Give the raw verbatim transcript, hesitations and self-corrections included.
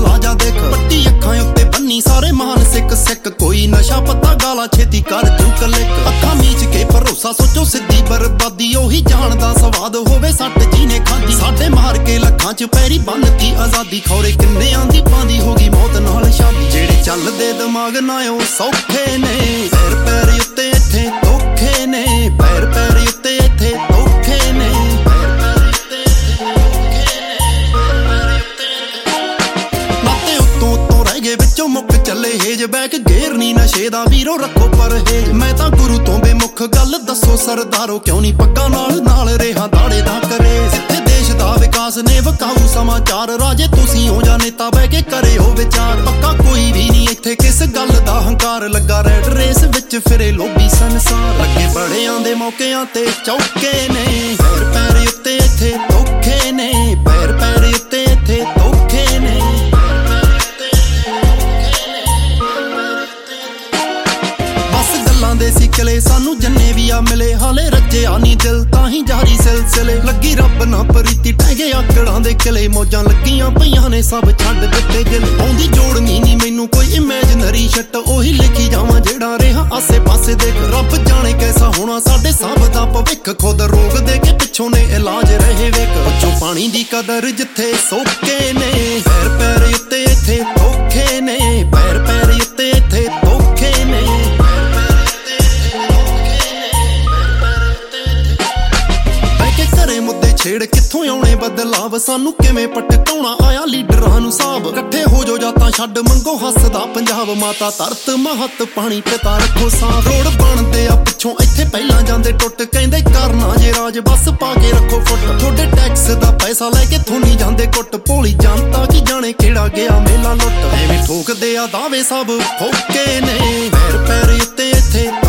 ਲਾ ਜਾ ਦੇਖ ਪੱਟੀ ਅੱਖਾਂ ਉੱਤੇ ਬੰਨੀ ਸਾਰੇ ਮਹਾਨ ਸਿੱਖ ਸਿੱਖ ਕੋਈ ਨਸ਼ਾ ਪੱਤਾ ਗਾਲਾ ਛੇਤੀ ਕਰ ਜੂ ਕਲਿੱਕ ਅੱਖਾਂ ਮੀਚ ਕੇ ਭਰੋਸਾ ਸੋਚੋ ਸਿੱਧੀ ਬਰਬਾਦੀ ਉਹੀ ਜਾਣਦਾ ਸਵਾਦ ਹੋਵੇ ਸੱਟ ਜਿਹਨੇ ਖਾਂਦੀ ਸਾਡੇ ਮਾਰ ਕੇ ਲੱਖਾਂ ਚ ਪੈਰੀ ਬੰਨਤੀ ਆਜ਼ਾਦੀ ਖੌਰੇ ਕਿੰਨਿਆਂ ਦੀ ਪਾਂਦੀ ਹੋਗੀ ਮੌਤ ਨਾਲ ਸ਼ਾਦੀ ਜਿਹੜੇ ਚੱਲਦੇ ਦਿਮਾਗ ਨਾ ਉਹ ਸੌਖੇ ਨੇ ਪੈਰ ਪੈਰ ਉੱਤੇ ਇੱਥੇ ਧੋਖੇ ਨੇ ਪੈਰ ਪੈਰ ਉੱਤੇ ਇੱਥੇ ਧੋਖੇ ਨੇ ਨਾਤੇ ਉੱਤੋਂ ਉੱਤੋਂ ਰਹਿ ਗਏ ਵਿੱਚੋਂ ਮੁੱਕ ਚੱਲੇ ਹੇਜ ਬੈਕ ਗੇਰ ਨੀ ਨਸ਼ੇ ਦਾ ਵੀਰੋ ਰੱਖੋ ਪਰਹੇਜ ਮੈਂ ਤਾਂ ਗੁਰੂ ਤੋਂ ਬੇਮੁੱਖ ਗੱਲ ਦੱਸੋ ਸਰਦਾਰੋ ਕਿਉਂ ਨੀ ਪੱਗਾਂ ਨਾਲ ਨਾਲ ਰਿਹਾ ਦਾੜੇ ਦਾ ਕਰੇ ਜਿੱਥੇ ਦੇਸ਼ ਦਾ ਵਿਕਾਸ ਨੇ ਵਕਾਊ ਸਮਾਚਾਰ ਰਾਜੇ ਤੁਸੀਂ ਹੋ ਜਾਂ ਨੇਤਾ ਬਹਿ ਕੇ ਕਰਿਓ ਵਿਚਾਰ ਪੱਕਾ ਕੋਈ ਵੀ ਨਹੀਂ ਇੱਥੇ ਕਿਸ ਗੱਲ ਦਾ ਹੰਕਾਰ ਲੱਗਾ ਰੈਡ ਰੇਸ ਵਿੱਚ ਫਿਰੇ ਲੋਭੀ ਸੰਸਾਰ ਲੱਗੇ ਬੜਿਆਂ ਦੇ ਮੌਕਿਆਂ ਤੇ ਚੌਕੇ ਨੇ ਪੈਰ ਪੈਰ ਉੱਤੇ ਇੱਥੇ ਧੋਖੇ ਨੇ ਪੈਰ ਪੈਰ ਉੱਤੇ ਇੱਥੇ ਧੋਖੇ ਨੇ ਦੇ ਸਿੱਕਲੇ ਸਾਨੂੰ ਜੰਨੇ ਵੀ ਆ ਮਿਲੇ ਹਾਲੇ ਰੱਜਿਆ ਨੀ ਦਿਲ ਤਾਂ ਹੀ ਜਾਰੀ ਸਿਲਸਿਲੇ ਲੱਗੀ ਰੱਬ ਨਾ ਪ੍ਰੀਤੀ ਟਹਿ ਗਏ ਆਕੜਾਂ ਦੇ ਕਿਲੇ ਮੌਜਾਂ ਲੱਗੀਆਂ ਪਈਆਂ ਨੇ ਸਭ ਛੱਡ ਦਿੱਤੇ ਦਿਲ ਆਉਂਦੀ ਜੋੜਨੀ ਨੀ ਮੈਨੂੰ ਕੋਈ ਇਮੇਜਨਰੀ ਸ਼ਟ ਉਹੀ ਲਿਖੀ ਜਾਵਾਂ ਜਿਹੜਾ ਰਿਹਾ ਆਸੇ ਪਾਸੇ ਦੇਖ ਰੱਬ ਜਾਣੇ ਕੈਸਾ ਹੋਣਾ ਸਾਡੇ ਸਭ ਦਾ ਭਵਿੱਖ ਖੁਦ ਰੋਗ ਦੇ ਕੇ ਪਿੱਛੋਂ ਨੇ ਇਲਾਜ ਰਹੇ ਵੇਖ ਬੱਚੋ ਪਾਣੀ ਦੀ ਕਦਰ ਜਿੱਥੇ ਸੋਕੇ ਨੇ ਪੈਰ ਪੈਰ ਉੱਤੇ ਇੱਥੇ ਧੋਖੇ ਨੇ ਪੈਰ ਪੈਰ ਉੱਤੇ ਇੱਥੇ ਧੋਖੇ ਨੇ ਮੁੱਦੇ ਛੇੜ ਕਿੱਥੋਂ ਆਉਣੇ ਬਦਲਾਵ ਸਾਨੂੰ ਕਿਵੇਂ ਪਟਕਾਉਣਾ ਆਇਆ ਲੀਡਰਾਂ ਨੂੰ ਸਾਬ ਇਕੱਠੇ ਹੋ ਜੋ ਜਾਤਾਂ ਛੱਡ ਮੰਗੋ ਹੱਸਦਾ ਪੰਜਾਬ ਮਾਤਾ ਧਰਤ ਮਹੱਤ ਪਾਣੀ ਪਿਤਾ ਰੱਖੋ ਸਾਫ ਰੋਡ ਬਣਦੇ ਆ ਪਿੱਛੋਂ ਇੱਥੇ ਪਹਿਲਾਂ ਜਾਂਦੇ ਟੁੱਟ ਕਹਿੰਦੇ ਕਰਨਾ ਜੇ ਰਾਜ ਬਸ ਪਾ ਕੇ ਰੱਖੋ ਫੁੱਟ ਤੁਹਾਡੇ ਟੈਕਸ ਦਾ ਪੈਸਾ ਲੈ ਕੇ ਥੋਨੀ ਜਾਂਦੇ ਕੁੱਟ ਭੋਲੀ ਜਨਤਾ ਕੀ ਜਾਣੇ ਕਿਹੜਾ ਗਿਆ ਮੇਲਾ ਲੁੱਟ ਐਵੇਂ ਠੋਕਦੇ ਆ ਦਾਵੇ ਸਭ ਫੋਕੇ ਨੇ ਪੈਰ ਪੈਰ ਉੱਤੇ ਇੱਥੇ